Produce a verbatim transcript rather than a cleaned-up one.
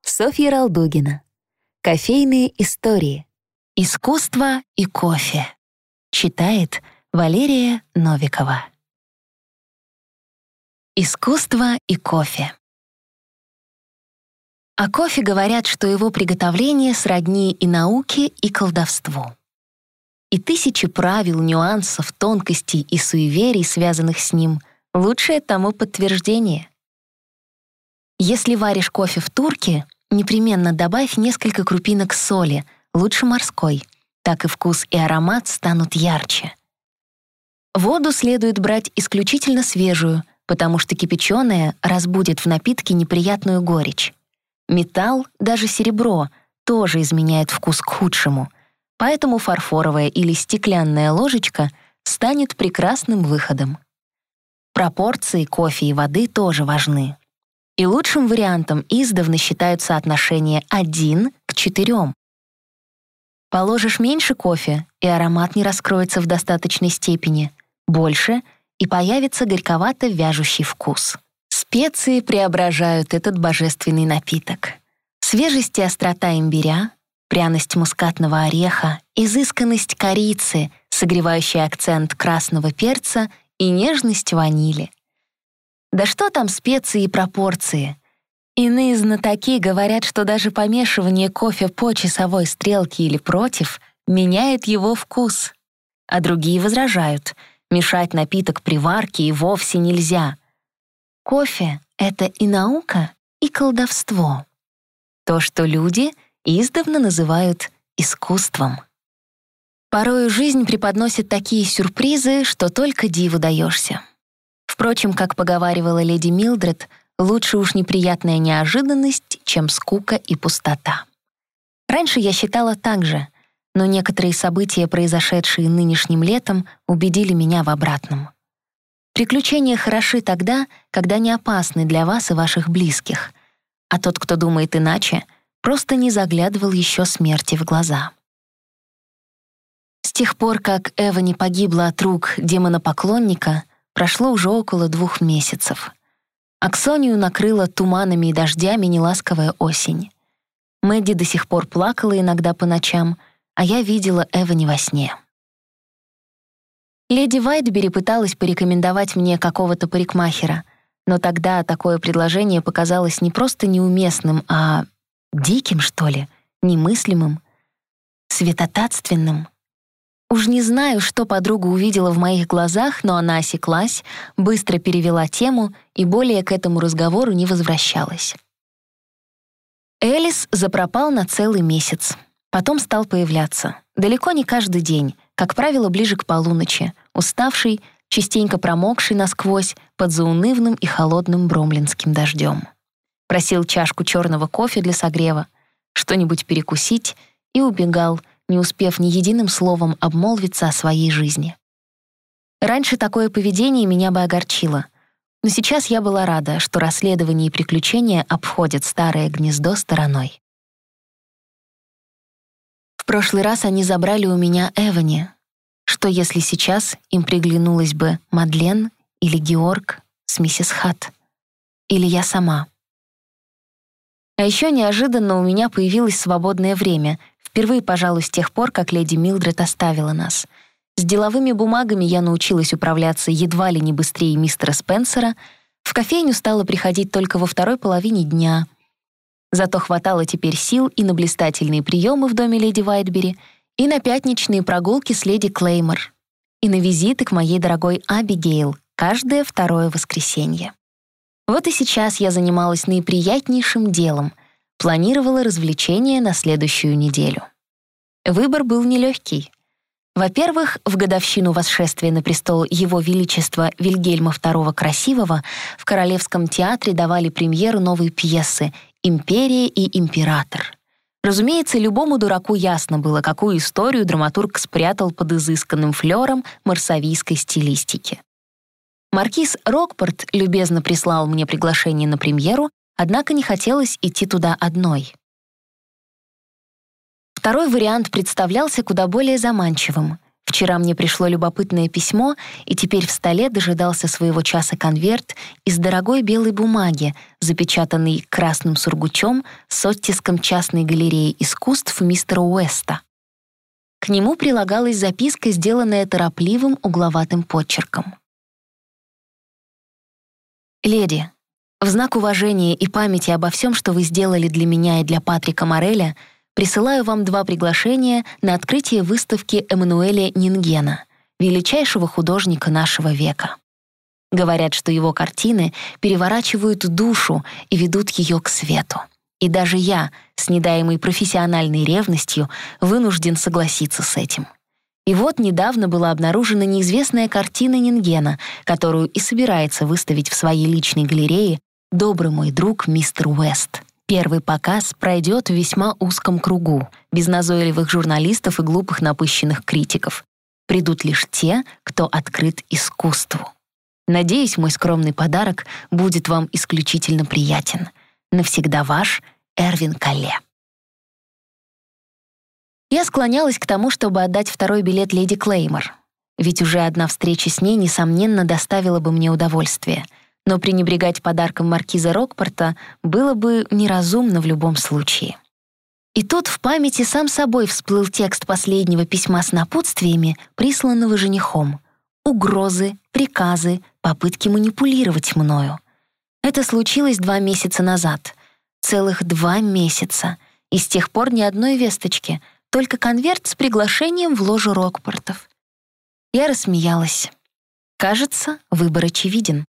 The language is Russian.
Софья Ралдугина. Кофейные истории. Искусство и кофе. Читает Валерия Новикова. Искусство и кофе. О кофе говорят, что его приготовление сродни и науке, и колдовству. И тысячи правил, нюансов, тонкостей и суеверий, связанных с ним, лучшее тому подтверждение. Если варишь кофе в турке, непременно добавь несколько крупинок соли, лучше морской, так и вкус и аромат станут ярче. Воду следует брать исключительно свежую, потому что кипяченая разбудит в напитке неприятную горечь. Металл, даже серебро, тоже изменяет вкус к худшему, поэтому фарфоровая или стеклянная ложечка станет прекрасным выходом. Пропорции кофе и воды тоже важны. И лучшим вариантом издавна считают соотношение один к четырем. Положишь меньше кофе, и аромат не раскроется в достаточной степени. Больше, и появится горьковато-вяжущий вкус. Специи преображают этот божественный напиток. Свежесть и острота имбиря, пряность мускатного ореха, изысканность корицы, согревающий акцент красного перца и нежность ванили. Да что там специи и пропорции? Иные знатоки говорят, что даже помешивание кофе по часовой стрелке или против меняет его вкус. А другие возражают, мешать напиток при варке и вовсе нельзя. Кофе — это и наука, и колдовство. То, что люди издавна называют искусством. Порою жизнь преподносит такие сюрпризы, что только диву даешься. Впрочем, как поговаривала леди Милдред, лучше уж неприятная неожиданность, чем скука и пустота. Раньше я считала так же, но некоторые события, произошедшие нынешним летом, убедили меня в обратном. Приключения хороши тогда, когда не опасны для вас и ваших близких, а тот, кто думает иначе, просто не заглядывал еще смерти в глаза. С тех пор, как Эвани погибла от рук демона-поклонника, прошло уже около двух месяцев. Аксонию накрыла туманами и дождями неласковая осень. Мэдди до сих пор плакала иногда по ночам, а я видела Эвани во сне. Леди Вайтбери пыталась порекомендовать мне какого-то парикмахера, но тогда такое предложение показалось не просто неуместным, а диким, что ли, немыслимым, святотатственным. Уж не знаю, что подруга увидела в моих глазах, но она осеклась, быстро перевела тему и более к этому разговору не возвращалась. Элис запропал на целый месяц. Потом стал появляться. Далеко не каждый день, как правило, ближе к полуночи, уставший, частенько промокший насквозь под заунывным и холодным бромлинским дождем. Просил чашку черного кофе для согрева, что-нибудь перекусить и убегал, не успев ни единым словом обмолвиться о своей жизни. Раньше такое поведение меня бы огорчило, но сейчас я была рада, что расследование и приключения обходят старое гнездо стороной. В прошлый раз они забрали у меня Эвани. Что если сейчас им приглянулась бы Мадлен или Георг с миссис Хатт? Или я сама? А еще неожиданно у меня появилось свободное время, впервые, пожалуй, с тех пор, как леди Милдред оставила нас. С деловыми бумагами я научилась управляться едва ли не быстрее мистера Спенсера, в кофейню стала приходить только во второй половине дня. Зато хватало теперь сил и на блистательные приемы в доме леди Вайтбери, и на пятничные прогулки с леди Клеймор, и на визиты к моей дорогой Абигейл каждое второе воскресенье. Вот и сейчас я занималась наиприятнейшим делом — планировала развлечения на следующую неделю. Выбор был нелегкий. Во-первых, в годовщину восшествия на престол Его Величества Вильгельма второго Красивого в Королевском театре давали премьеру новой пьесы «Империя и император». Разумеется, любому дураку ясно было, какую историю драматург спрятал под изысканным флером марсавийской стилистики. Маркиз Рокпорт любезно прислал мне приглашение на премьеру, однако не хотелось идти туда одной. Второй вариант представлялся куда более заманчивым. Вчера мне пришло любопытное письмо, и теперь в столе дожидался своего часа конверт из дорогой белой бумаги, запечатанный красным сургучом с оттиском частной галереи искусств мистера Уэста. К нему прилагалась записка, сделанная торопливым угловатым почерком. «Леди, в знак уважения и памяти обо всем, что вы сделали для меня и для Патрика Мореля, присылаю вам два приглашения на открытие выставки Эммануэля Нингена, величайшего художника нашего века. Говорят, что его картины переворачивают душу и ведут ее к свету. И даже я, с недаемой профессиональной ревностью, вынужден согласиться с этим. И вот недавно была обнаружена неизвестная картина Нингена, которую и собирается выставить в своей личной галерее добрый мой друг мистер Уэст. Первый показ пройдет в весьма узком кругу, без назойливых журналистов и глупых напыщенных критиков. Придут лишь те, кто открыт искусству. Надеюсь, мой скромный подарок будет вам исключительно приятен. Навсегда ваш Эрвин Калле». Я склонялась к тому, чтобы отдать второй билет леди Клеймор, ведь уже одна встреча с ней, несомненно, доставила бы мне удовольствие, но пренебрегать подарком маркиза Рокпорта было бы неразумно в любом случае. И тут в памяти сам собой всплыл текст последнего письма с напутствиями, присланного женихом. Угрозы, приказы, попытки манипулировать мною. Это случилось два месяца назад. Целых два месяца. И с тех пор ни одной весточки, только конверт с приглашением в ложу Рокпортов. Я рассмеялась. Кажется, выбор очевиден.